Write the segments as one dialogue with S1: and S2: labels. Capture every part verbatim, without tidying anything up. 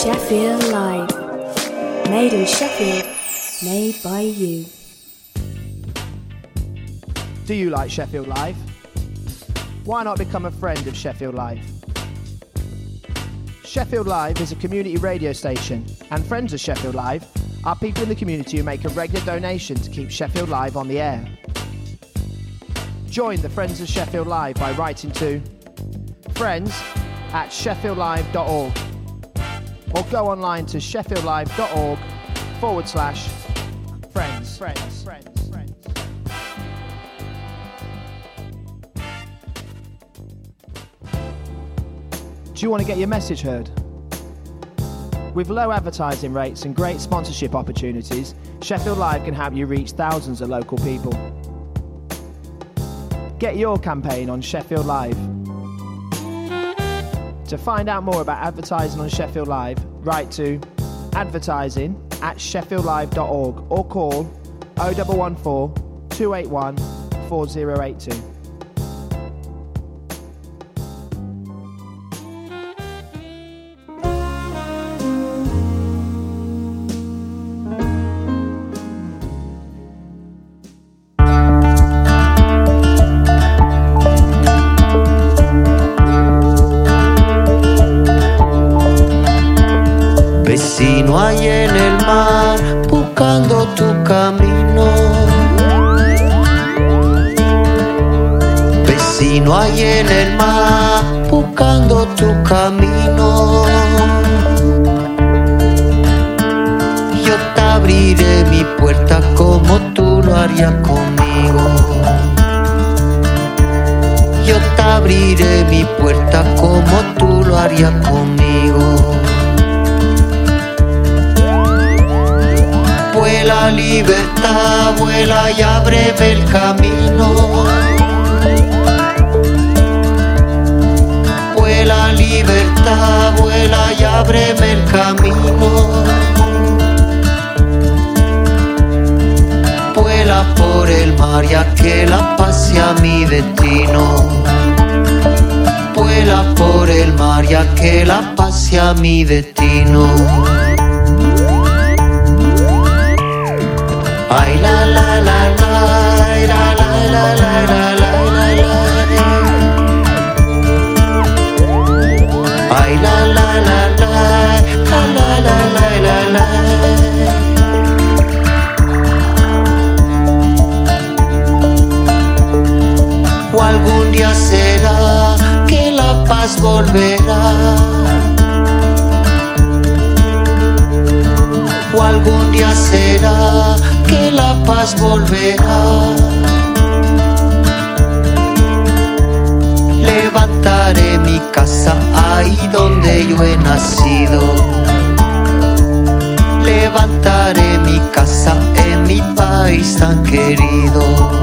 S1: Sheffield Live. Made in Sheffield, made by you.
S2: Do you like Sheffield Live? Why not become a friend of Sheffield Live? Sheffield Live is a community radio station, and friends of Sheffield Live are people in the community who make a regular donation to keep Sheffield Live on the air. Join the Friends of Sheffield Live by writing to friends at sheffield live dot org or go online to sheffield live dot org forward slash friends. Friends. Friends. Friends. Do you want to get your message heard? With low advertising rates and great sponsorship opportunities, Sheffield Live can help you reach thousands of local people. Get your campaign on Sheffield Live. To find out more about advertising on Sheffield Live, write to advertising at sheffield live dot org or call oh one one four, two eight one, four oh eight two.
S3: Vecino hay en el mar buscando tu camino. Vecino hay en el mar buscando tu camino. Yo te abriré mi puerta como tú lo harías conmigo. Yo te abriré mi puerta como tú lo harías conmigo. Vuela libertad, vuela y ábreme el camino. Vuela libertad, vuela y ábreme el camino. Vuela por el mar y a que la paz sea mi destino. Vuela por el mar y a que la paz sea mi destino. Ay la la la la, la la la la la la la. Ay la la la la, la la la la la. O algún día será que la paz volverá. O algún día será que la paz volverá. Levantaré mi casa ahí donde yo he nacido. Levantaré mi casa en mi país tan querido.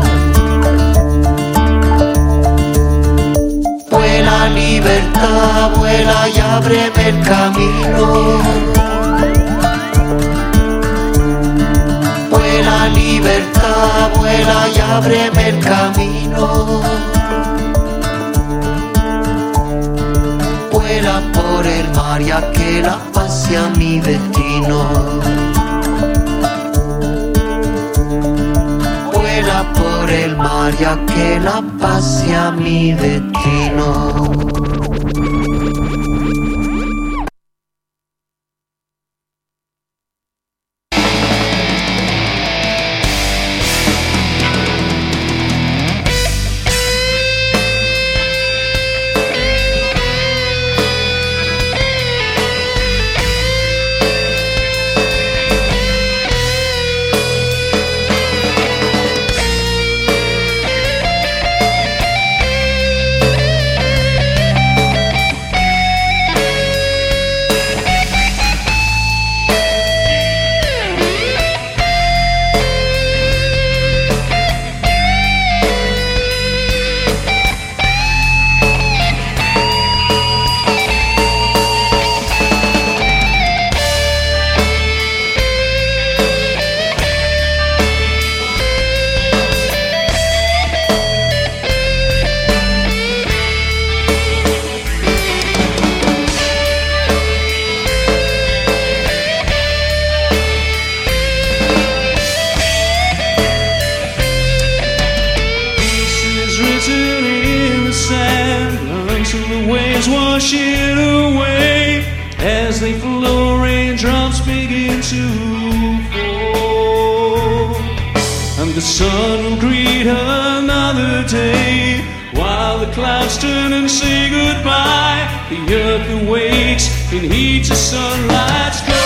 S3: Vuela libertad, vuela y ábreme el camino. Vuela libertad, vuela y ábreme el camino. Vuela por el mar y a que la paz sea mi destino. Vuela por el mar y a que la paz sea mi destino.
S4: wash it away as they flow, raindrops begin to fall. And the sun will greet another day while the clouds turn and say goodbye. The earth awakes in heat to sunlight's glow.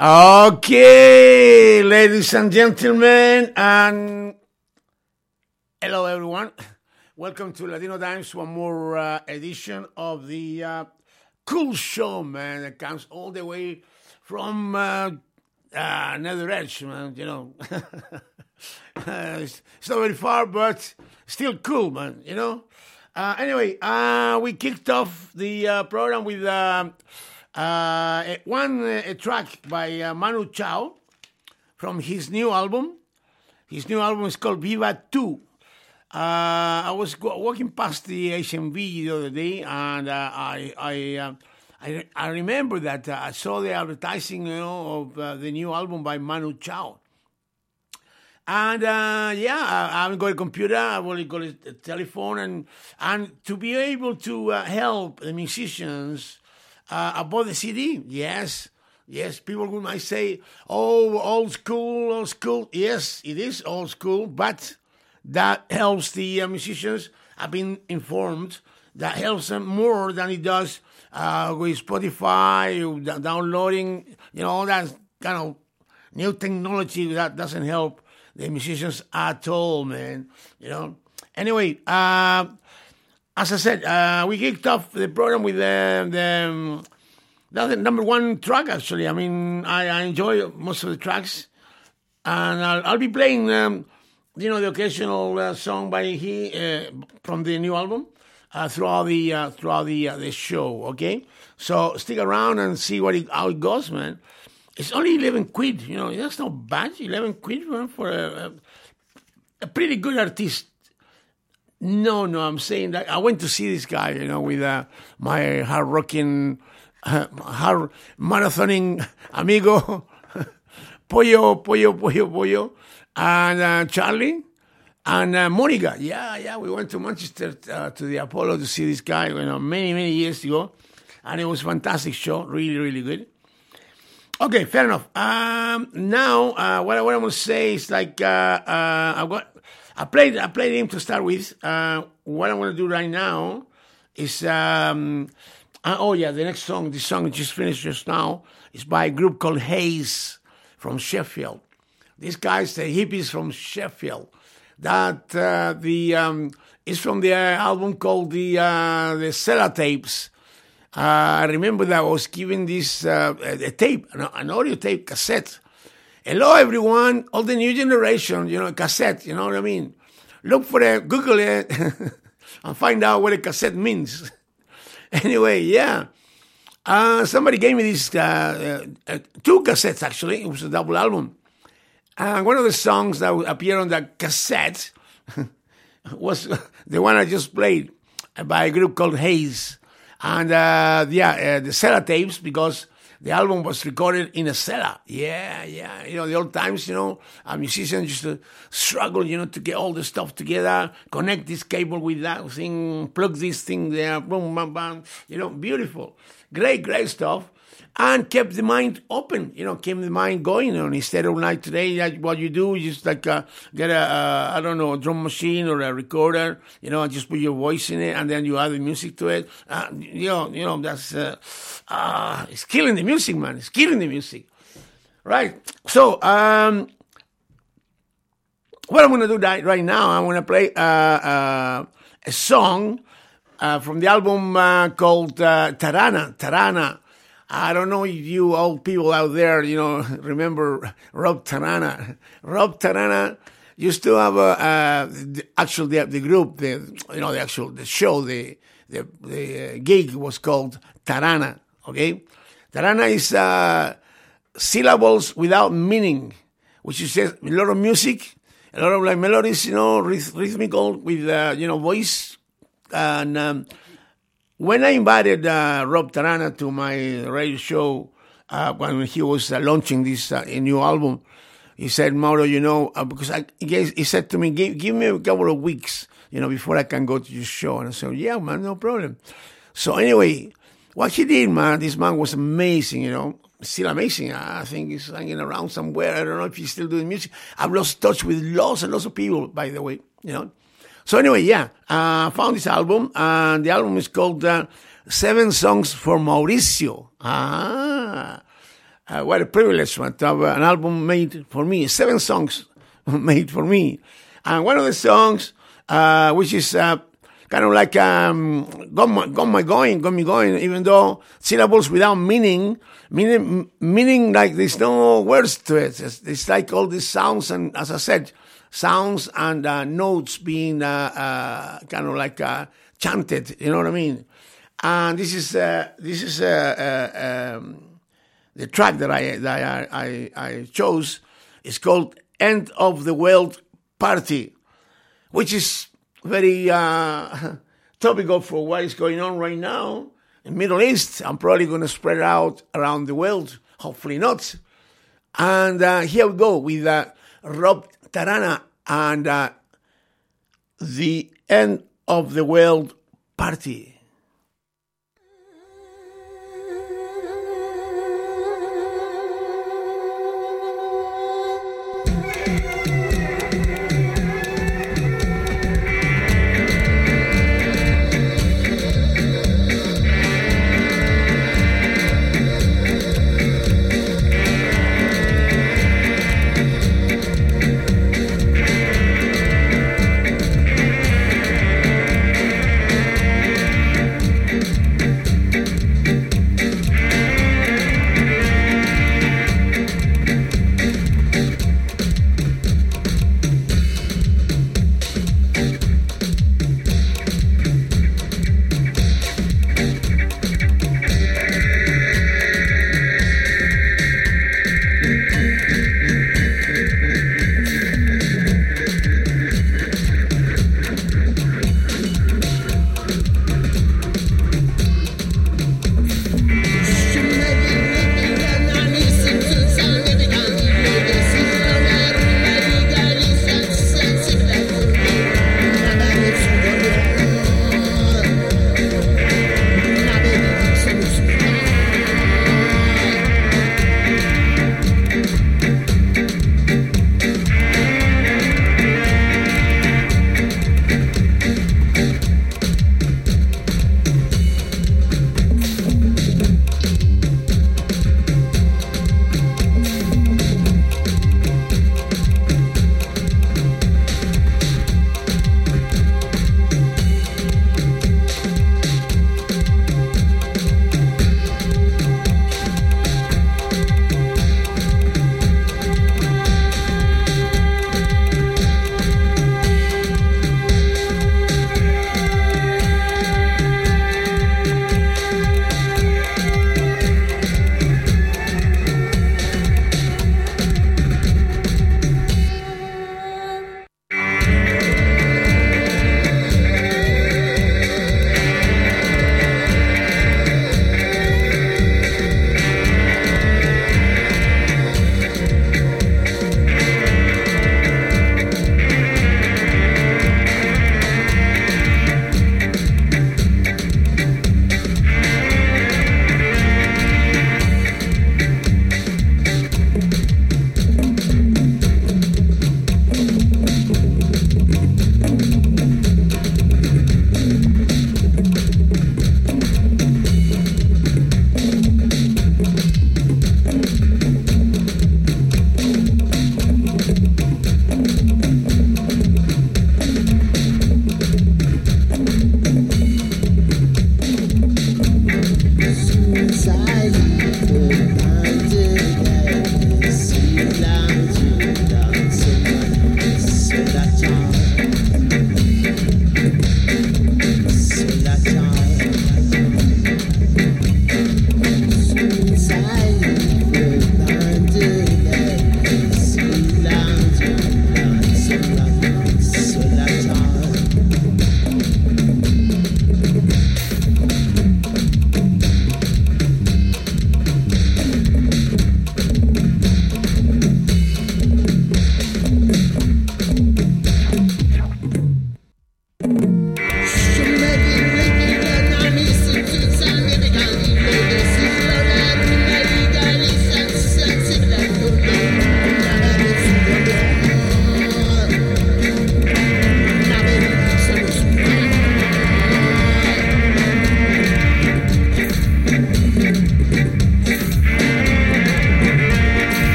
S5: Okay, ladies and gentlemen, and hello everyone. Welcome to Latino Times, one more uh, edition of the uh, cool show, man, that comes all the way from uh, uh, Nether Edge, man, you know. it's, it's not very far, but still cool, man, you know. Uh, anyway, uh, we kicked off the uh, program with uh, uh, one uh, a track by uh, Manu Chao from his new album. His new album is called Viva two. Uh, I was walking past the H M V the other day, and uh, I I, uh, I I remember that uh, I saw the advertising, you know, of uh, the new album by Manu Chao. And uh, yeah, I, I haven't got a computer. I've only got a, a telephone, and and to be able to uh, help the musicians uh, about the C D, yes, yes. People might say, "Oh, old school, old school." Yes, it is old school, but that helps the uh, musicians. I've been informed that helps them more than it does uh, with Spotify, d- downloading, you know, all that kind of new technology that doesn't help the musicians at all, man. You know. Anyway, uh, as I said, uh, we kicked off the program with the, the, the number one track, actually. I mean, I, I enjoy most of the tracks. And I'll, I'll be playing, um, you know, the occasional uh, song by he uh, from the new album uh, throughout the uh, throughout the uh, the show. Okay, so stick around and see what it, how it goes, man. It's only eleven quid, you know. That's not bad. Eleven quid, man, for a, a, a pretty good artist. No, no, I'm saying that I went to see this guy, you know, with uh, my hard rocking, uh, hard marathoning amigo, Pollo, Pollo, Pollo, Pollo. And uh, Charlie and uh, Monica. Yeah, yeah, we went to Manchester uh, to the Apollo to see this guy, you know, many, many years ago. And it was a fantastic show, really, really good. Okay, fair enough. Um, now, uh, what, I, what I want to say is like, uh, uh, I got, I played, I played him to start with. Uh, what I want to do right now is, um, uh, oh yeah, the next song, this song just finished just now, is by a group called Haze from Sheffield. These guys, the hippies from Sheffield, that uh, the um, is from the uh, album called the uh, the Sellotapes. Uh, I remember that I was given this uh, a tape, an, an audio tape cassette. Hello, everyone, all the new generation, you know, cassette. You know what I mean? Look for it, Google it, and find out what a cassette means. Anyway, yeah. Uh, somebody gave me these uh, uh, two cassettes. Actually, it was a double album. And one of the songs that appeared on that cassette was the one I just played by a group called Haze. And, uh, yeah, uh, the Sellotapes, because the album was recorded in a cellar. Yeah, yeah. You know, the old times, you know, a musician used to struggle, you know, to get all the stuff together, connect this cable with that thing, plug this thing there, boom, bam, bam. You know, beautiful. Great, great stuff. And kept the mind open, you know, kept the mind going. You know, instead of like today, like what you do is just like uh, get a, uh, I don't know, a drum machine or a recorder, you know, and just put your voice in it, and then you add the music to it. Uh, you know, you know, that's uh, uh, it's killing the music, man. It's killing the music, right? So, um, what I'm going to do right, right now, I'm going to play uh, uh, a song uh, from the album uh, called uh, Tarana. Tarana. I don't know if you old people out there, you know, remember Rob Tarana. Rob Tarana used to have a, uh, the, actual, the, the group, the, you know, the actual, the show, the, the, the uh, gig was called Tarana, okay? Tarana is uh, syllables without meaning, which is a lot of music, a lot of like melodies, you know, ryth- rhythmical with, uh, you know, voice, and, um, when I invited uh, Rob Tarana to my radio show uh, when he was uh, launching this uh, new album, he said, Mauro, you know, uh, because I, he, gave, he said to me, give, give me a couple of weeks, you know, before I can go to your show. And I said, yeah, man, no problem. So anyway, what he did, man, this man was amazing, you know, still amazing. I think he's hanging around somewhere. I don't know if he's still doing music. I've lost touch with lots and lots of people, by the way, you know. So anyway, yeah, I uh, found this album, and the album is called uh, Seven Songs for Mauricio. Ah, uh, what a privilege, man, to have an album made for me. Seven songs made for me. And one of the songs, uh, which is uh, kind of like um, got, my, got my going, got me going, even though syllables without meaning, meaning, meaning like there's no words to it. It's, it's like all these sounds and, as I said, sounds and uh, notes being uh, uh, kind of like uh, chanted, you know what I mean? And this is uh, this is uh, uh, um, the track that I that I, I, I chose. Is called "End of the World Party," which is very uh, topical for what is going on right now in Middle East. I'm probably going to spread it out around the world. Hopefully not. And uh, here we go with uh, Rob Tarana and uh, the End of the World Party.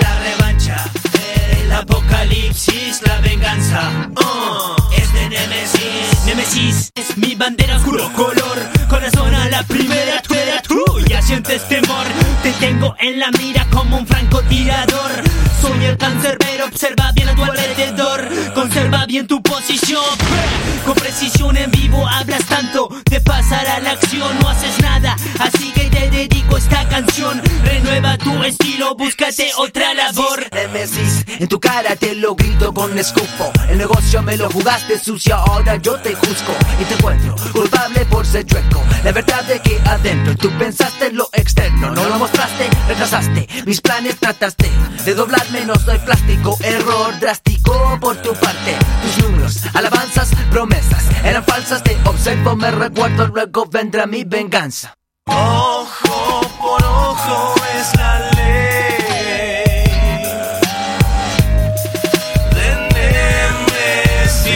S6: la revancha, el apocalipsis, la venganza. Uh, es de Nemesis. Nemesis es mi bandera, oscuro color, corazón a la primera, tú eras tú. Ya sientes temor, te tengo en la mira como un francotirador. Soy el cancerbero, observa bien a tu alrededor, conserva bien tu posición. Con precisión en vivo hablas tanto, de pasar a la acción no haces nada, así que te dedico esta canción. Renueva tu estilo, búscate otra labor.
S7: Nemesis, en tu cara te lo grito con escupo. El negocio me lo jugaste sucio, ahora yo te juzgo y te encuentro culpable por ser chueco. La verdad de que adentro tú pensaste en lo externo, no lo mostraste, retrasaste mis planes, trataste de doblarme, no soy plástico, error drástico por tu parte. Tus números, alabanzas, promesas eran falsas, te observo, me recuerdo, luego vendrá mi venganza.
S6: Ojo por ojo es la ley de Nemesis.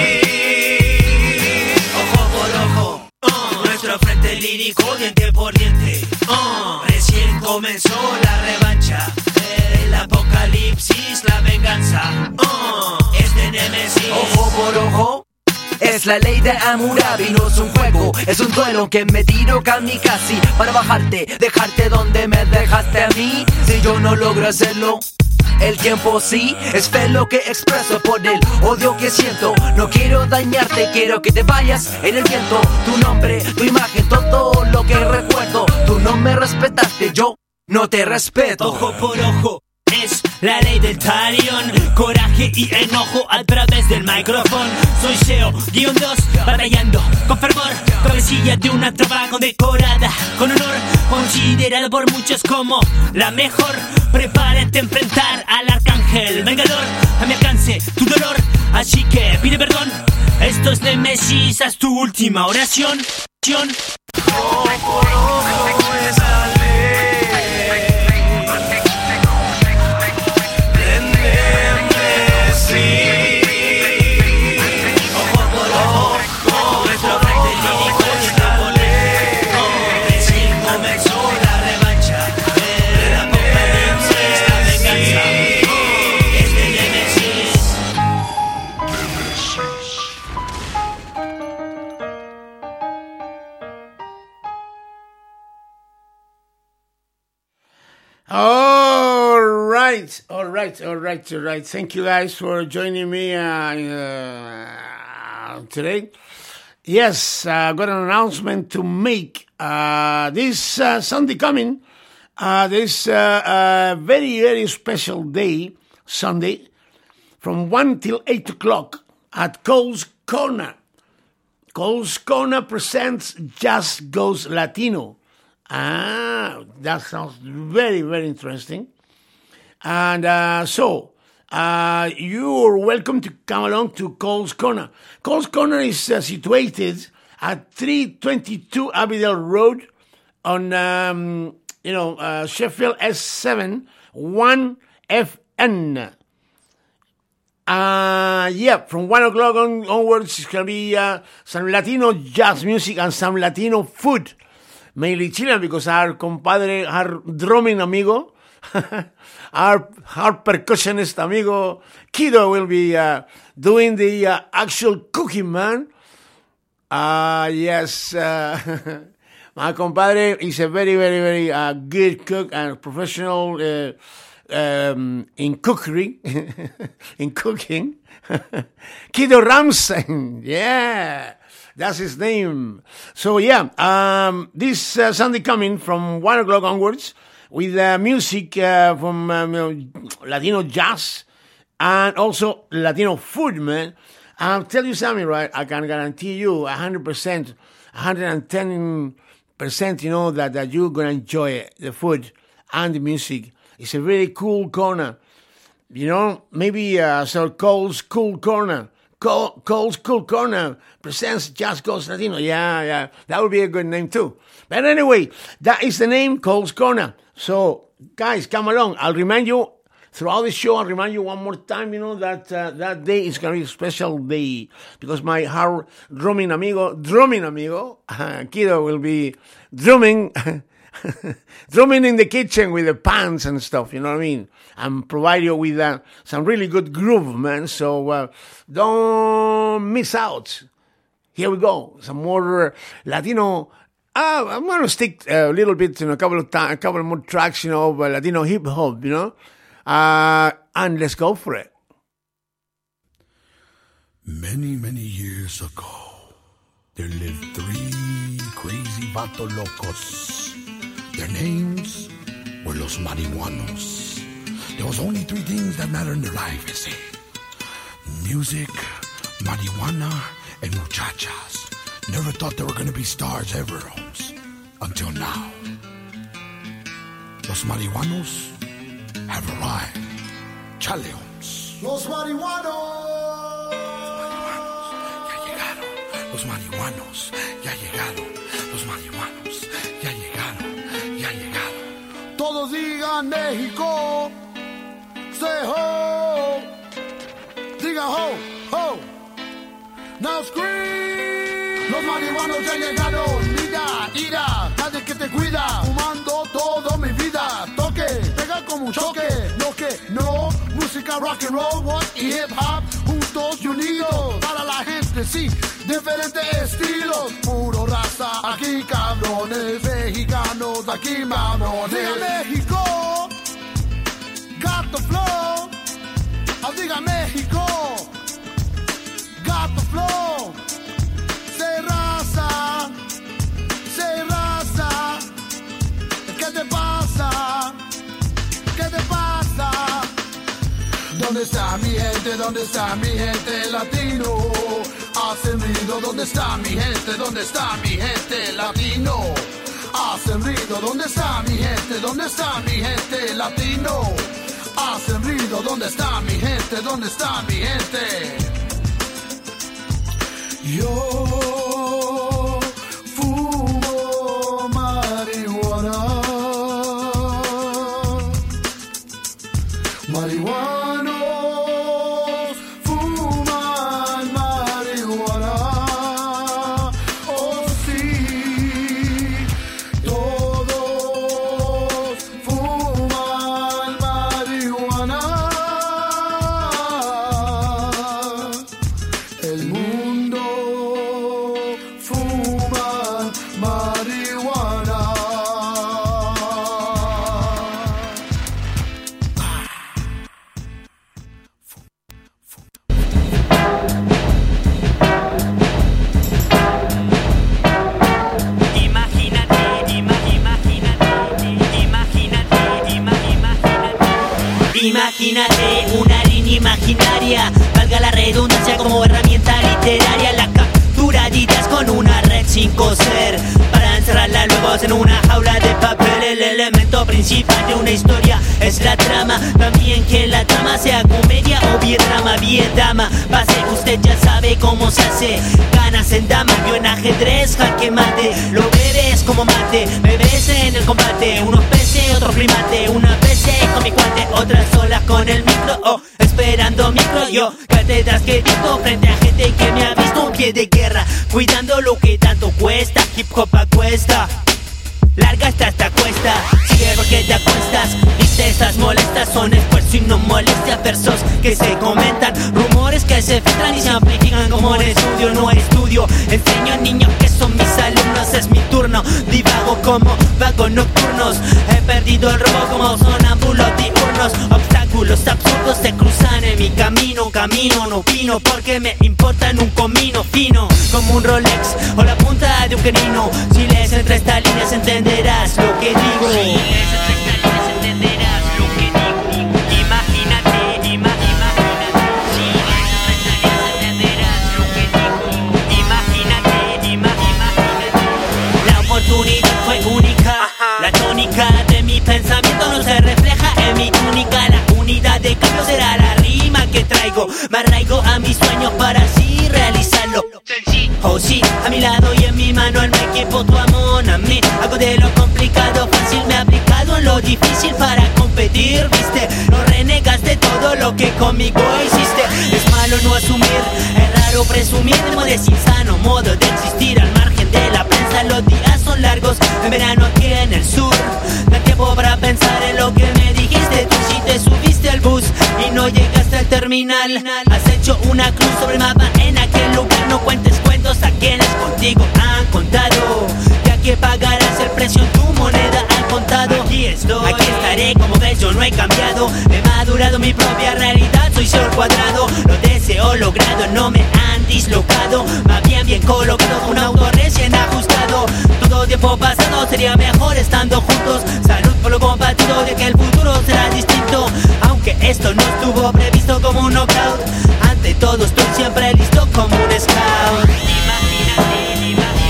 S6: Ojo por ojo, uh, nuestro frente lírico, diente por diente. Uh, recién comenzó la revancha, el apocalipsis, la venganza. Uh, es de Nemesis.
S7: Ojo por ojo es la ley de Hammurabi, no es un juego, es un duelo que me tiro kamikaze para bajarte, dejarte donde me dejaste a mí. Si yo no logro hacerlo, el tiempo sí, es fe lo que expreso por el odio que siento. No quiero dañarte, quiero que te vayas en el viento. Tu nombre, tu imagen, todo lo que recuerdo. Tú no me respetaste, yo no te respeto.
S6: Ojo por ojo es la ley del talión, coraje y enojo a través del micrófono. Soy SEO, guión dos, batallando con fervor, cabecilla de una trova condecorada, con honor, considerada por muchos como la mejor. Prepárate a enfrentar al arcángel vengador, a mi alcance tu dolor, así que pide perdón. Esto es Nemesis, haz tu última oración. Ojo por ojo es la ley.
S5: All right, all right, all right, all right. Thank you guys for joining me uh, uh, today. Yes, I uh, got an announcement to make. Uh, this uh, Sunday coming, uh, this uh, uh, very, very special day, Sunday, from one till eight o'clock at Cole's Corner. Cole's Corner presents Just Goes Latino. Ah, that sounds very, very interesting. And uh, so, uh, you are welcome to come along to Cole's Corner. Cole's Corner is uh, situated at three twenty-two Abbeydale Road on, um, you know, uh, Sheffield S seven one F N. Uh, yeah, from one o'clock on, onwards, it's going to be uh, some Latino jazz music and some Latino food. Mainly Chilean, because our compadre, our drumming amigo, our, our percussionist amigo, Kido, will be uh, doing the uh, actual cooking, man. Uh, yes, uh, my compadre is a very, very, very uh, good cook and professional uh, um, in cookery, in cooking. Kido Ramsey, yeah. That's his name. So, yeah, um, this uh, Sunday coming from one o'clock onwards with uh, music uh, from um, you know, Latino jazz and also Latino food, man. I'll tell you something, right? I can guarantee you one hundred percent, one hundred ten percent, you know, that, that you're going to enjoy it, the food and the music. It's a very cool corner. You know, maybe uh, so Cole's Cool Corner. Cole, Cole's Cool Corner presents Just Goes Latino. Yeah, yeah. That would be a good name too. But anyway, that is the name, Cole's Corner. So, guys, come along. I'll remind you throughout the show, I'll remind you one more time, you know, that uh, that day is going to be a special day because my hard drumming amigo, drumming amigo, uh, Kido will be drumming drumming in the kitchen with the pans and stuff, you know what I mean? And provide you with uh, some really good groove, man. So uh, don't miss out. Here we go. Some more Latino. Uh, I'm going to stick a little bit in a couple of ta- a couple more tracks, you know, of Latino hip hop, you know. Uh, and let's go for it.
S8: Many, many years ago, there lived three crazy vato locos. Their names were Los Marihuanos. There was only three things that mattered in their life, you see. Music, marijuana, and muchachas. Never thought they were going to be stars ever, Holmes. Until now. Los Marihuanos have arrived. Chale, Holmes.
S9: Los Marihuanos.
S8: Los marihuanos ya llegaron, los marihuanos ya llegaron, ya llegaron.
S9: Todos digan México, say ho, digan ho, ho, now scream. Los marihuanos ya llegaron, mira, ira, nadie que te cuida, fumando toda mi vida, toque, pega como un choque, no que no, música rock and roll, what y hip hop, juntos y unidos, para la gente, sí. Diferentes estilos, puro raza, aquí cabrones, mexicanos, aquí mamones. Diga México, got the flow. Oh, diga México, got the flow. Say raza, say raza. ¿Qué te pasa? ¿Qué te pasa? ¿Dónde está mi gente? ¿Dónde está mi gente latino? Hacen ruido, ¿dónde está mi gente? ¿Dónde está mi gente latino? Hacen ruido, ¿dónde está mi gente? ¿Dónde está mi gente latino? Hacen ruido, ¿dónde está mi gente? ¿Dónde está mi gente? Yo fumo marihuana. Marihuana.
S6: Imagínate una línea imaginaria, valga la redundancia como herramienta literaria, la captura de ideas con una red sin coser, para encerrarla luego en una jaula de papel. El elemento principal de una historia es la trama, también que la trama sea comedia o bien drama, bien dama. Pase, usted ya sabe cómo se hace, ganas en dama, yo en ajedrez, jaque mate, lo bebes como mate, me ves en el combate, unos peces, otros primate, una vez con mi cuate, otra sola con el micro, oh, esperando micro, yo cátedras que digo frente a gente que me ha visto un pie de guerra, cuidando lo que tanto cuesta, hip hop acuesta, larga está esta cuesta, sigue porque te acuestas, viste estas molestas, son esfuerzo y no molestia, versos que se comentan, rumores que se filtran y se amplifican como en estudio, no estudio, enseño a niños que son mis alumnos, es mi turno, divago como vagos nocturnos, he perdido el rumbo como sonámbulos diurnos, obstáculos absurdos se cruzan en mi camino, camino no opino porque me importan un comino fino, como un Rolex o la punta de un querino, si lees entre estas líneas entenderás lo que digo, si lees entre estas líneas entenderás lo que digo, imagínate, ima, imagínate, si lees entre estas líneas entenderás lo que digo, imagínate, ima, imagínate, la oportunidad fue única, la tónica de mi pensamiento no se refleja en mi túnica, la unidad de cambio será la rima que traigo, me arraigo a mis sueños para así realizarlo, oh sí, a mi lado y en mi mano en mi equipo tu amor a mí, hago de lo complicado fácil, me he aplicado en lo difícil para competir, viste, no renegas de todo lo que conmigo hiciste, es malo no asumir, es raro presumir de modo insano, modo de existir al margen de la prensa, los días son largos, en verano aquí en el sur. Da tiempo para pensar en lo que me dijiste tú. Si te subiste al bus y no llegaste al terminal, has hecho una cruz sobre el mapa en aquel lugar. No cuentes cuentos a quienes contigo han contado, ya que pagarás el precio en tu moneda al contado. Aquí estoy, aquí estaré, como ves yo no he cambiado. He madurado mi propia realidad, soy sol cuadrado. Lo deseo logrado, no me han dislocado. Más bien bien colocado, un auto recién ajustado. Todo tiempo pasado sería mejor estando juntos. Salud por lo compartido de que el futuro será distinto. Aunque esto no estuvo previsto como un knockout, ante todo estoy siempre listo como un scout. Imagínate, imagínate.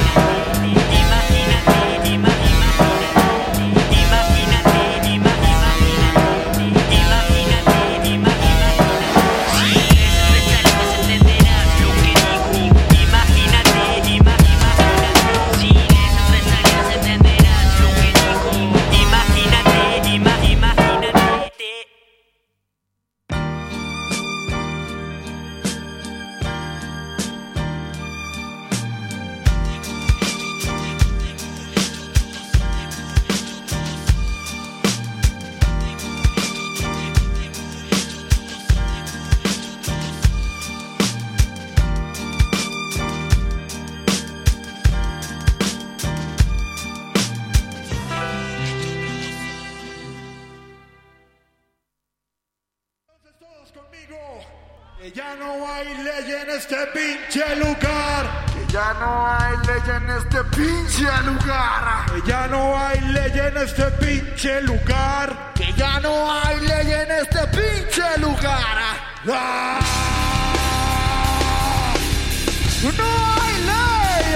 S9: Que ya no hay ley en este pinche lugar. Que ya no hay ley en este pinche lugar. Que ya no hay ley en este pinche lugar. Que ya no hay ley en este pinche lugar. ¡Ah! ¡No hay ley!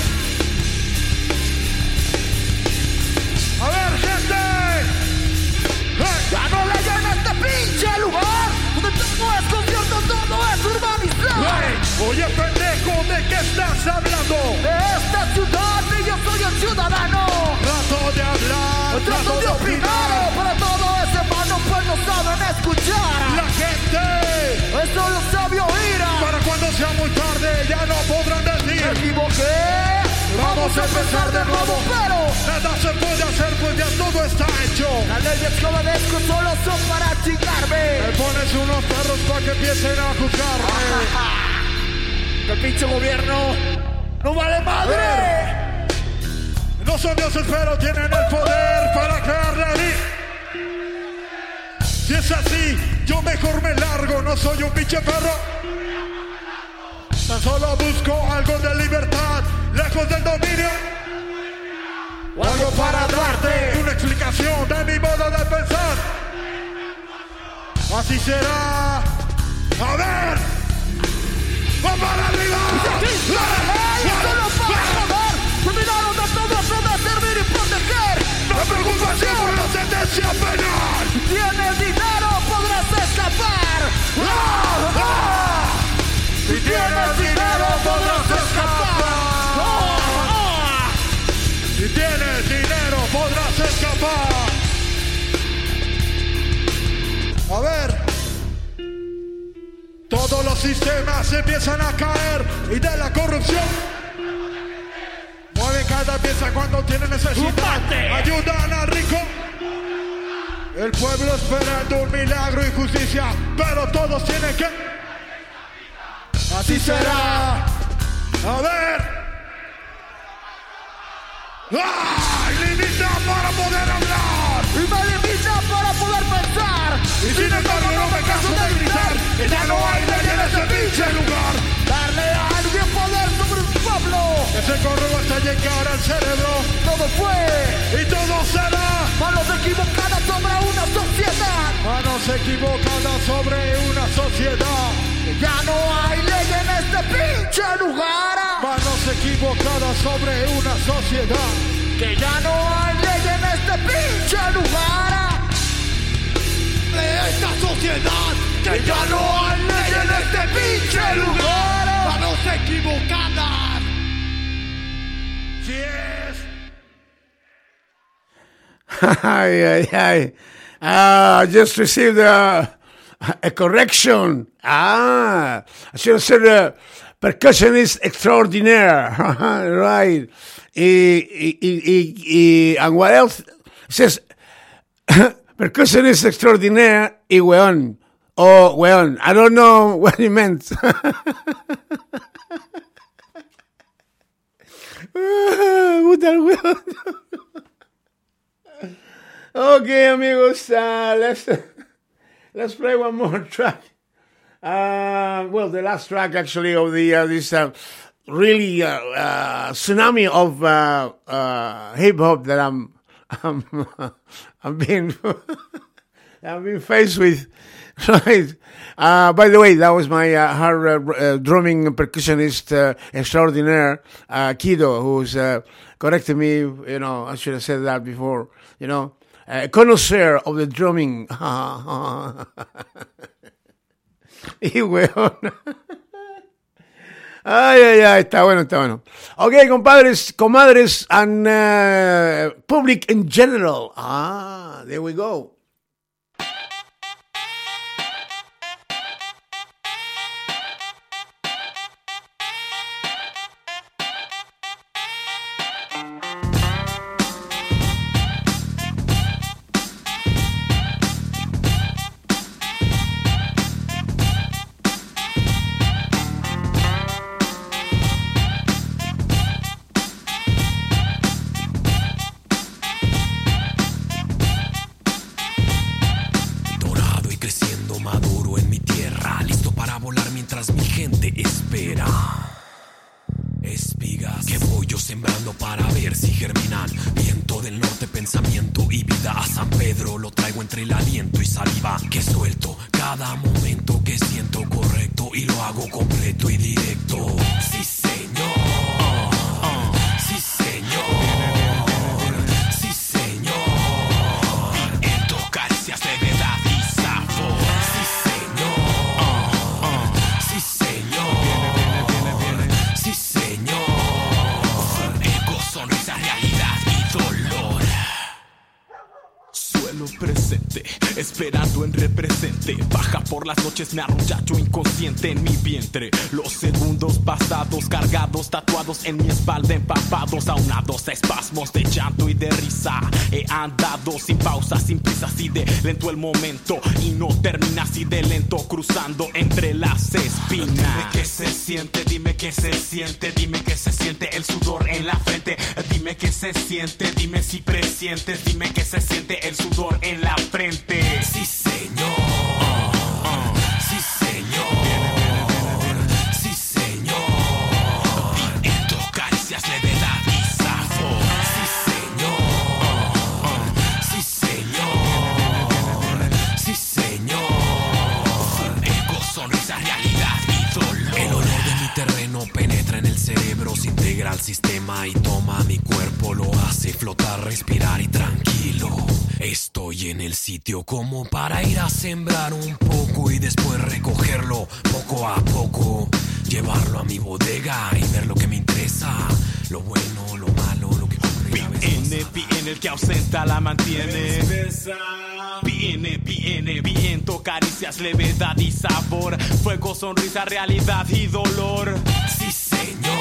S9: A ver, gente. ¡Hey! Ya no hay ley en este pinche lugar. Donde todo es concierto, todo es urbanizado. Hey, oye, pendejo, ¿de qué estás hablando? De esta ciudad y yo soy el ciudadano. Trato de hablar, trato, trato de opinar, pero todo ese mano pues no saben escuchar. La gente, eso lo sabe oír. Para cuando sea muy tarde ya no podrán decir me equivoqué. Vamos a empezar de nuevo, pero nada se puede hacer pues ya todo está hecho. Las leyes que obedezco solo son para chingarme. Me pones unos perros para que empiecen a juzgarme. Que el pinche gobierno no vale madre. Eh, no son dioses pero tienen el poder para crear la ley. Si es así, yo mejor me largo, no soy un pinche perro. Tan solo busco algo de libertad, lejos del dominio. O algo para darte una explicación de mi modo de pensar. Así será. A ver. ¡Va para arriba! ¡Y esto no para joder! ¡Terminaron de todo eso de servir y proteger! ¡No preocupación por la sentencia penal! Si tienes dinero podrás escapar. ¡Ah! ¡Ah! Si tienes dinero podrás escapar. ¡Ah! ¡Ah! Si tienes dinero podrás escapar. A ver. Todos los sistemas empiezan a caer y de la corrupción mueven cada pieza cuando tienen necesidad. Ayudan al rico. El pueblo esperando un milagro y justicia, pero todos tienen que. Así será. A ver. ¡Ay! Limita para poder hablar. Y me limita para poder pensar. Y sin embargo no me canso de gritar que ya no hay ley en ese pinche lugar. Darle a alguien poder sobre un pueblo. Ese correo hasta llegar al cerebro. Todo fue y todo será. Manos equivocadas sobre una sociedad. Manos equivocadas sobre una sociedad. Que ya no hay ley en este pinche lugar. Manos equivocadas sobre una sociedad. Que ya no hay ley en este pinche lugar. De esta sociedad. Que ya no hay ley en este pinche lugar. Manos equivocadas. Si es.
S5: Ay, ay, ay. Ah, I just received a, a correction. Ah, I should have said uh, percussionist extraordinaire. Right. Y, y, y, y, and what else? It says, percussionist extraordinaire y weón. Oh, weón. I don't know what he meant. Puta el weón. Okay, amigos, uh, let's let's play one more track. Uh, well, the last track actually of the uh, this uh, really uh, uh, tsunami of uh, uh, hip hop that I'm I'm I'm being I'm being faced with. Right. Uh, by the way, that was my uh, hard uh, uh, drumming percussionist uh, extraordinaire, uh, Kido, who's uh, corrected me. You know, I should have said that before. You know. Uh, connoisseur of the drumming. Y weón. Ay, ay, ay, está bueno, está bueno. Ok, compadres, comadres, and uh, public in general. Ah, there we go.
S10: Me arrullacho inconsciente en mi vientre. Los segundos pasados cargados, tatuados en mi espalda, empapados, aunados a espasmos de llanto y de risa. He andado sin pausa, sin prisa, así de lento el momento y no termina así de lento, cruzando entre las espinas. Dime qué se siente, dime qué se siente, dime qué se siente el sudor en la frente. Dime qué se siente, dime si presientes, dime qué se siente el sudor en la frente. Sí, señor. Se integra al sistema y toma mi cuerpo, lo hace flotar, respirar y tranquilo. Estoy en el sitio como para ir a sembrar un poco y después recogerlo poco a poco, llevarlo a mi bodega y ver lo que me interesa, lo bueno, lo malo, lo que viene, viene el que ausenta la mantiene. Viene, viene, viento, caricias, levedad y sabor, fuego, sonrisa, realidad y dolor. Sí, señor.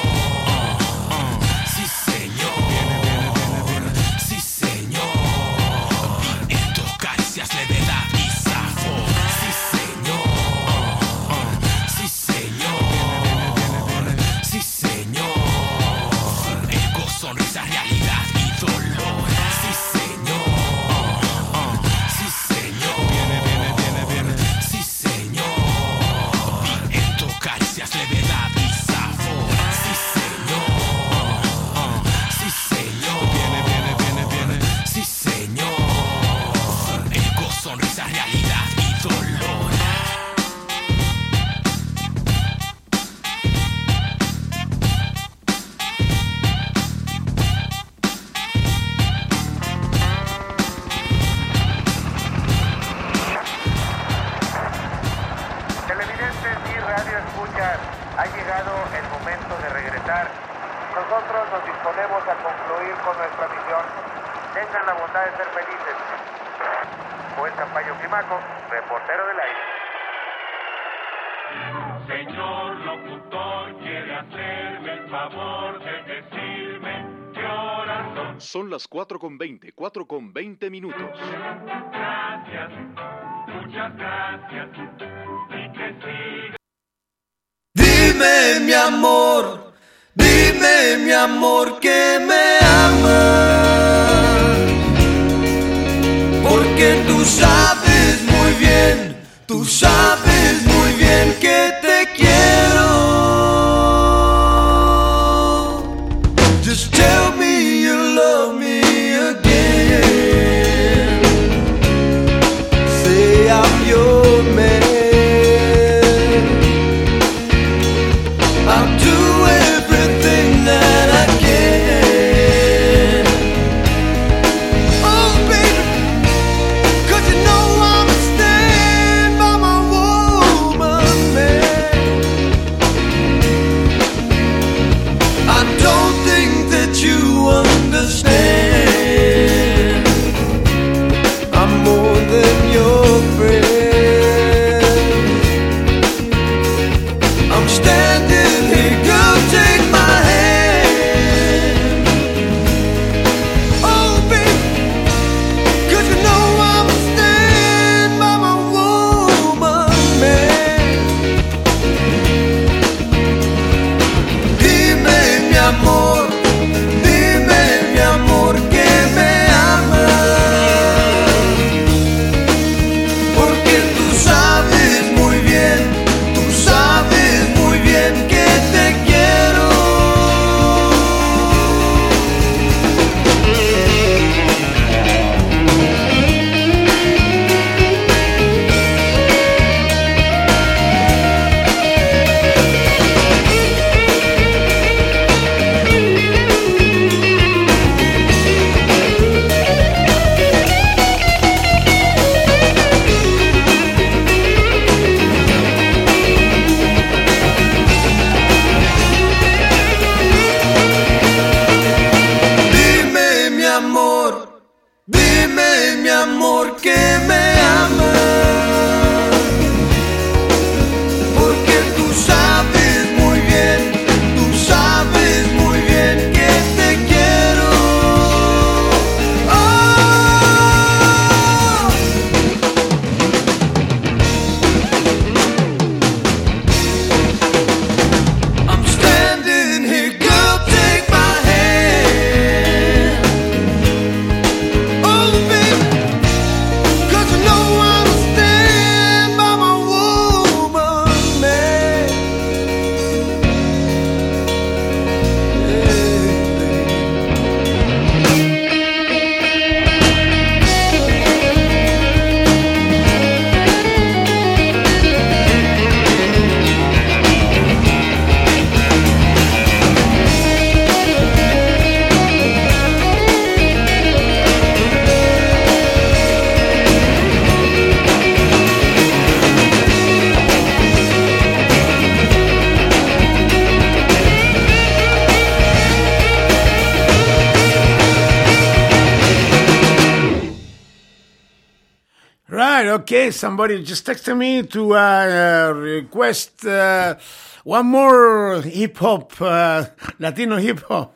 S11: Señor locutor, hacerme el favor de decirme qué horas son.
S12: Son las cuatro con veinte, cuatro con veinte minutos.
S11: Gracias, muchas gracias, y que siga.
S3: Dime mi amor, dime mi amor que me amas, porque tú sabes muy bien, tú sabes muy bien que te quiero. Just tell me you love me again. Say I'm your man. I'll do everything that I can. Oh baby, 'cause you know I'm stand by my woman, man. I don't think that you understand. I'm more than your friend. I'm standing here, girl, take my hand. Oh baby, 'cause you know I'm stand by my woman, man. Dime mi amor, dime mi amor que me amas, porque tú sabes muy bien, tú sabes muy bien que te quiero. Dime mi amor, dime mi amor que me amas, porque tú sabes muy bien, tú sabes muy bien que te quiero. Oh. I'm standing here, girl, take my hand. Oh baby, 'cause you know I'm stand by my woman, man.
S5: Right, okay, somebody just texted me to uh, uh, request uh, one more hip-hop, uh, Latino hip-hop.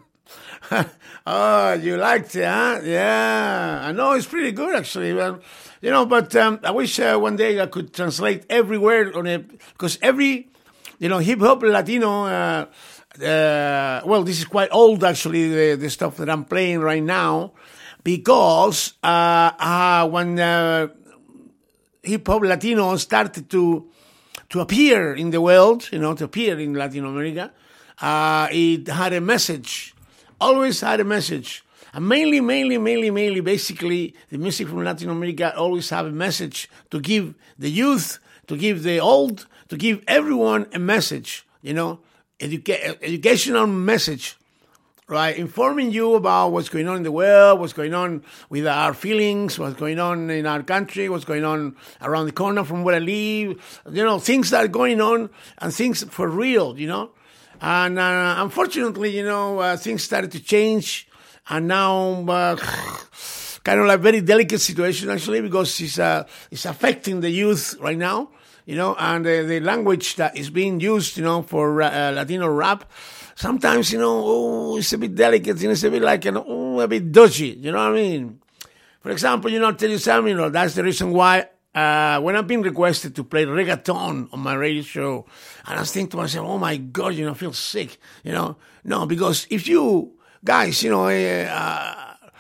S5: Oh, you liked it, huh? Yeah, I know it's pretty good, actually. Well, you know, but um, I wish uh, one day I could translate every word on it, because every, you know, hip-hop Latino, uh, uh, well, this is quite old, actually, the, the stuff that I'm playing right now, because uh, uh, when uh, hip-hop Latino started to to appear in the world, you know, to appear in Latin America, uh, it had a message, always had a message. And mainly, mainly, mainly, mainly, basically, the music from Latin America always have a message to give the youth, to give the old, to give everyone a message, you know, educa- educational message. Right, informing you about what's going on in the world, what's going on with our feelings, what's going on in our country, what's going on around the corner from where I live, you know, things that are going on and things for real, you know. And uh, unfortunately, you know, uh, things started to change, and now uh, kind of like very delicate situation actually, because it's uh, it's affecting the youth right now, you know, and uh, the language that is being used, you know, for uh, Latino rap, sometimes, you know, oh, it's a bit delicate, you know, it's a bit like, you know, oh, a bit dodgy, you know what I mean? For example, you know, I'll tell you something, you know, that's the reason why uh, when I've been requested to play reggaeton on my radio show, and I was thinking to myself, oh my God, you know, I feel sick, you know? No, because if you guys, you know, uh,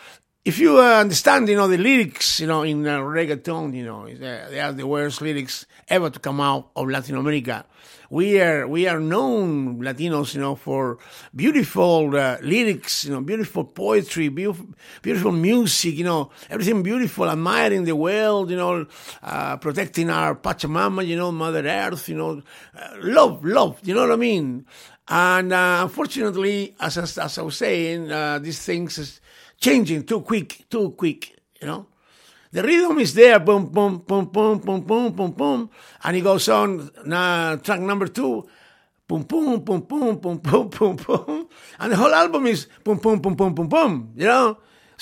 S5: if you uh, understand, you know, the lyrics, you know, in uh, reggaeton, you know, they are the worst lyrics ever to come out of Latin America. We are we are known Latinos, you know, for beautiful uh, lyrics, you know, beautiful poetry, beautiful, beautiful music, you know, everything beautiful, admiring the world, you know, uh, protecting our Pachamama, you know, Mother Earth, you know, uh, love, love, you know what I mean? And uh, unfortunately, as, as as I was saying, uh, these things is changing too quick, too quick, you know. The rhythm is there, boom, boom, boom, boom, boom, boom, boom, boom, and it goes on. Now, track number two, boom, boom, boom, boom, boom, boom, boom, boom, and the whole album is boom, boom, boom, boom, boom, boom. You know,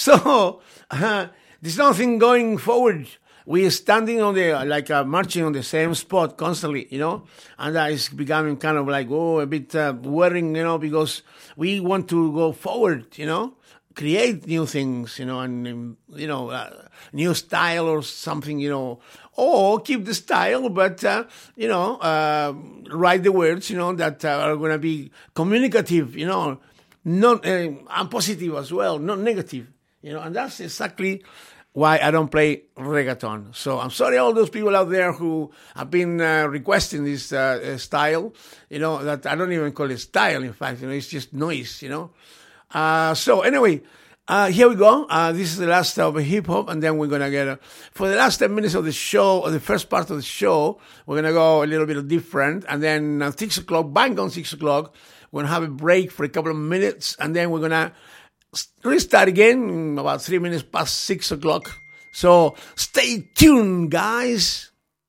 S5: so uh, there's nothing going forward. We are standing on the like uh, marching on the same spot constantly, you know, and that is becoming kind of like oh a bit uh, worrying, you know, because we want to go forward, you know. Create new things, you know, and, you know, uh, new style or something, you know, or keep the style, but, uh, you know, uh, write the words, you know, that uh, are going to be communicative, you know, not, uh, and positive as well, not negative, you know, and that's exactly why I don't play reggaeton. So I'm sorry all those people out there who have been uh, requesting this uh, style, you know, that I don't even call it style, in fact, you know, it's just noise, you know. Uh, so anyway, uh, here we go. Uh, this is the last of hip hop, and then we're gonna get uh, for the last ten minutes of the show, or the first part of the show, we're gonna go a little bit different, and then at six o'clock, bang on six o'clock, we're gonna have a break for a couple of minutes, and then we're gonna restart again about three minutes past six o'clock. So stay tuned, guys.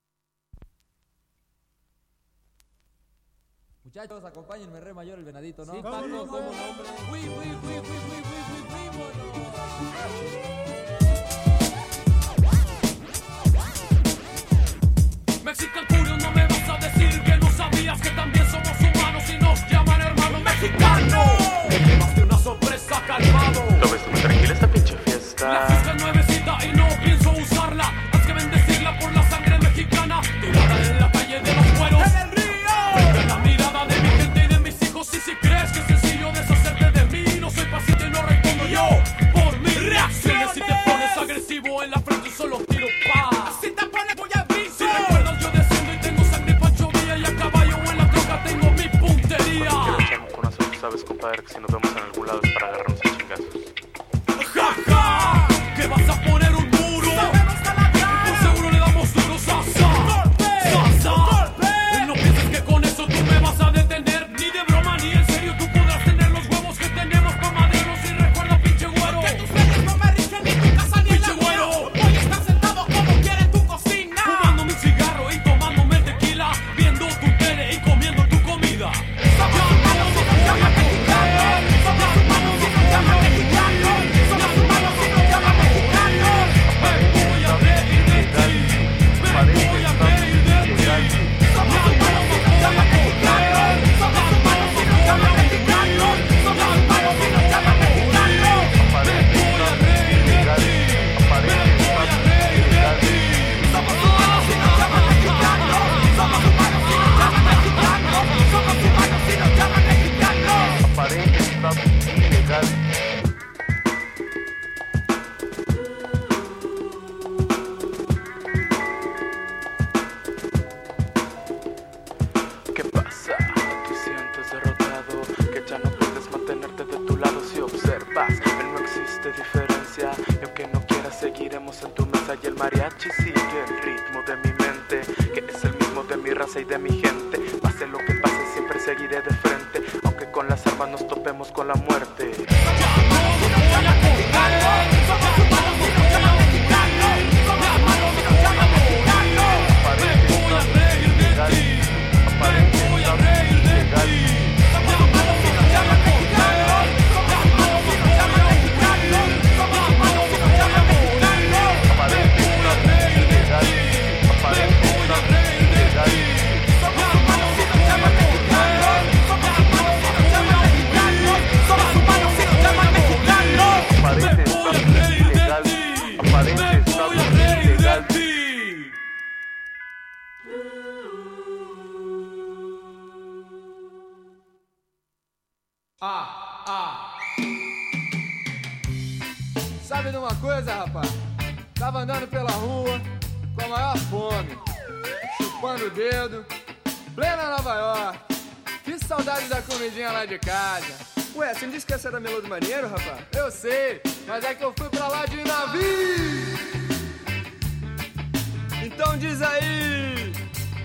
S13: Muchachos, acompáñenme, re mayor el venadito, ¿no? Sí, Paco, somos hombres. Uy, uy, uy, uy, uy, uy, uy, Mexican Curio, no me vas a decir que no sabías que también somos humanos y nos llaman hermano mexicano. Me llevaste una sorpresa, calmado.
S14: ¿Lo ves muy tranquila esta pinche fiesta?
S13: La fiesta es nuevecita y no pienso usarla. Has que bendecirla por la sangre mexicana. Tirada en la calle de los cueros. ¡En el río! La mirada de mi gente y de mis hijos. Y si crees que es sencillo deshacerte de mí, no soy paciente y no respondo yo por mi reacción. Si te pones agresivo en la frente solo tiro paz. Si te pones voy a aviso. Si recuerdas yo desciendo y tengo sangre Pancho Villa. Y a caballo en la troca tengo mi puntería.
S14: Bueno, quiero echarme con azul, sabes compadre, que si nos vemos en algún lado es para agarrarnos a chingazos.
S13: Ja, ja, que vas a poner un muro. Por seguro le damos duro, sasa. Sasa. No pienses que con eso tú me vas a detener. Ni de broma ni en serio tú podrás tener los huevos que tenemos comadreros. Y recuerda, pinche güero, que tus leyes no me rigen ni tu casa ni en la mía. Hoy estás sentado como quiere en tu cocina, fumando mi cigarro y tomándome tequila, viendo tu tele y comiendo tu comida. Somos humanos y nos llaman mexicanos. Somos humanos y nos llaman mexicanos. Somos humanos y nos llaman mexicanos. Me voy a reír de ti. Me voy a reír de ti. Somos humanos y nos llaman mexicanos. Somos humanos y nos llaman mexicanos. Somos humanos y nos llaman mexicanos. Me voy a reír de ti. Me voy a reír de ti. Somos humanos y nos llaman mexicanos. Somos humanos y nos llaman mexicanos. Somos humanos y nos llaman mexicanos.
S14: Aparente está ilegal. ¿Qué pasa? Te sientes derrotado, que ya no puedes mantenerte de tu lado. Si observas, no existe diferencia, y aunque no quieras seguiremos en tu mesa. Y el mariachi sigue el ritmo de mi mente, que es el mismo de mi raza y de mi gente. Pase lo que pase, siempre seguiré de frente, aunque con las armas nos topemos con la muerte.
S15: Ah, ah. Sabe de uma coisa, rapaz? Tava andando pela rua com a maior fome, chupando o dedo, plena Nova York. Que saudade da comidinha lá de casa.
S16: Ué, você não disse que essa era Melô do Marinheiro, rapaz?
S15: Eu sei, mas é que eu fui pra lá de navio.
S16: Então diz aí.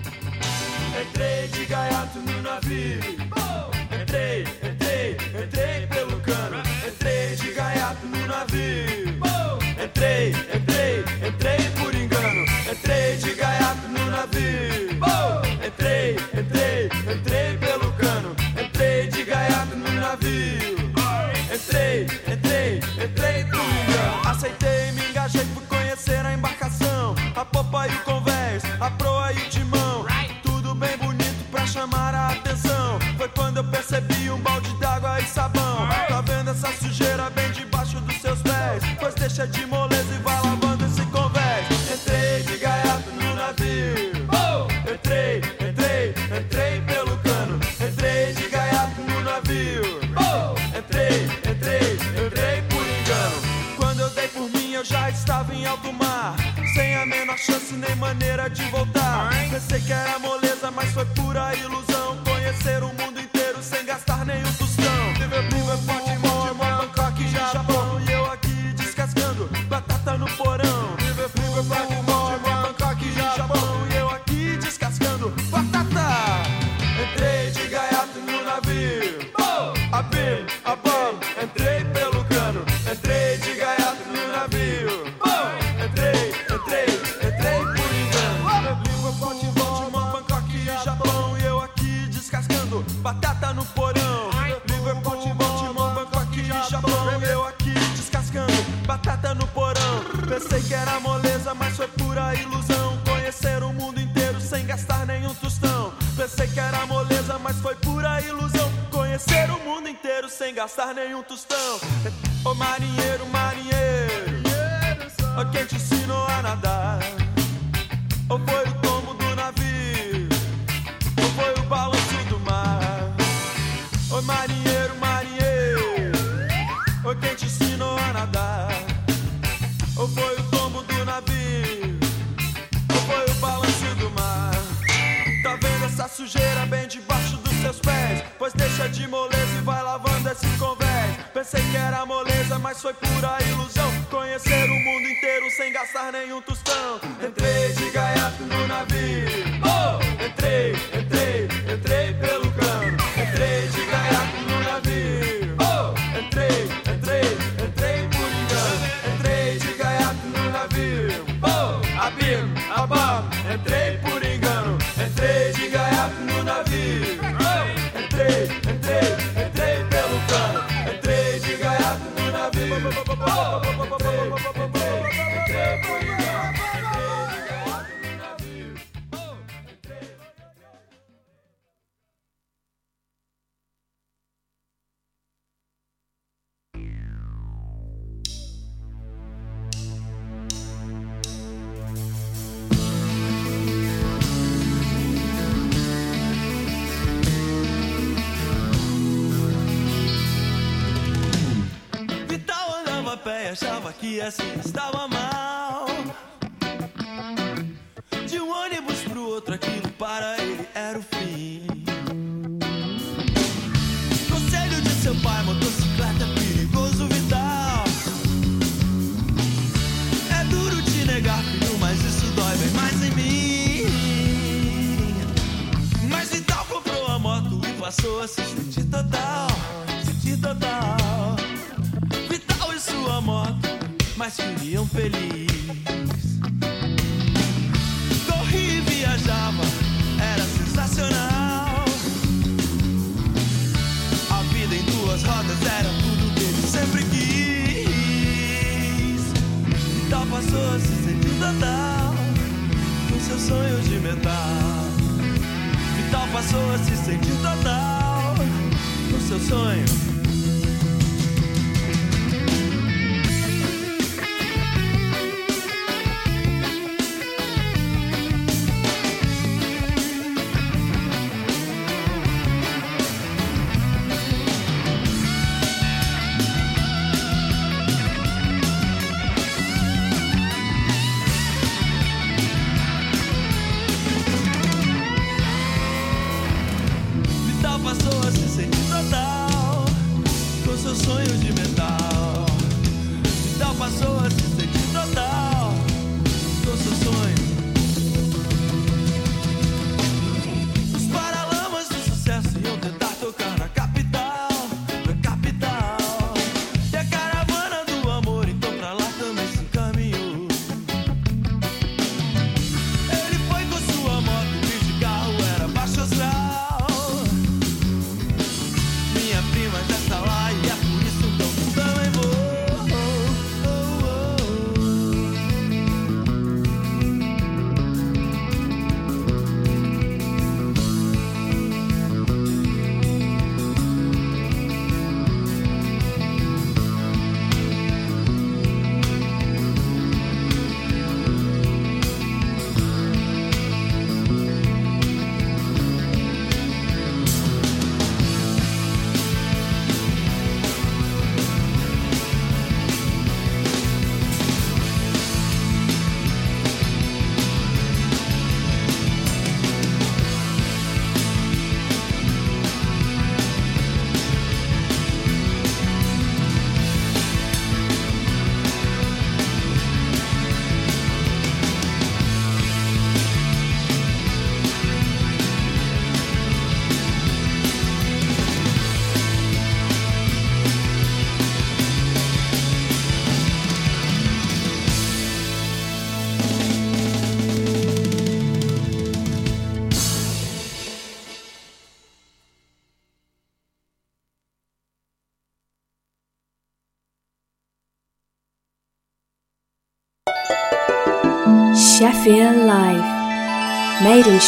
S3: Entrei de gaiato no navio. Entrei, entrei, entrei pelo cano. Entrei de gaiato no navio. Entrei, entrei, entrei por engano. Entrei de gaiato no navio. Entrei, entrei, entrei pelo cano. Entrei de gaiato no navio. Entrei, entrei, entrei por engano. Aceitei, me engajei, fui conhecer a embarcação, a popa e o convés, a proa e o timão. Tudo bem bonito pra chamar a atenção. Foi quando eu percebi um balde d'água e sabão. Tá vendo essa sujeira bem debaixo dos seus pés? Pois deixa de moleza e vai lavando esse convés. Entrei de gaiato no navio. Entrei, entrei, entrei pelo cano. Entrei de gaiato no navio. Entrei, entrei, entrei por engano. Quando eu dei por mim eu já estava em alto mar, sem a menor chance nem maneira de voltar. Pensei que era moleza, mas foi pura ilusão. Conhecer o mundo inteiro sem gastar nenhum tostão. Liverpool é forte, Baltimore, Bangkok, Japão. E eu aqui descascando batata no porão. Liverpool é forte, Baltimore, Bangkok, Japão. E eu aqui descascando batata. Entrei de gaiato no navio. Abim, abam, entrei pelo cano. Entrei de gaiato no navio. Entrei, entrei, entrei por engano. Liverpool, Baltimore, Bangkok e Japão. E eu aqui descascando batata no porão. Liverpool, Baltimore, Bangkok e Japão. E eu aqui descascando batata no porão. Pensei que era moleza, mas foi pura ilusão. Conhecer o mundo inteiro sem gastar nenhum tostão. Pensei que era moleza, mas foi pura ilusão. Conhecer o mundo inteiro sem gastar nenhum tostão. Ô marinheiro, marinheiro, ô quem te ensinou a nadar? Ou foi o tombo do navio? Ou foi o balanço do mar? Ô marinheiro, marinheiro, ô quem te ensinou a nadar? Ou foi o tombo do navio? Ou foi o balanço do mar? Tá vendo essa sujeira bem debaixo dos seus pés? Pois deixa de moleza e vai lavando esse convés. Pensei que era moleza, mas foi pura ilusão. Conhecer o mundo inteiro sem gastar nenhum tostão. Entrei de gaiato no navio. Entrei, entrei, entrei pelo cano. Entrei de gaiato no navio. Entrei, entrei, entrei por engano. Entrei de gaiato no navio. Abim, abam, entrei por engano. Entrei de gaiato no navio. Entrei, entrei, entrei pelo cano. Entrei de gaiato no navio. Entrei, entrei por engano. Entrei de gaiato no navio.
S17: Pé, achava que assim estava mal. De um ônibus pro outro, aquilo para ele era o fim. Conselho de seu pai, motocicleta perigoso, vital. É duro te negar, filho, mas isso dói bem mais em mim. Mas Vital comprou a moto e passou a se sentir total, sentir total. Sua moto, mas queriam feliz. Corria e viajava, era sensacional. A vida em duas rodas era tudo que ele sempre quis. Vital passou a se sentir total, com seu sonho de metal. Vital passou a se sentir total, com seu sonho.
S1: Sheffield Live. Made in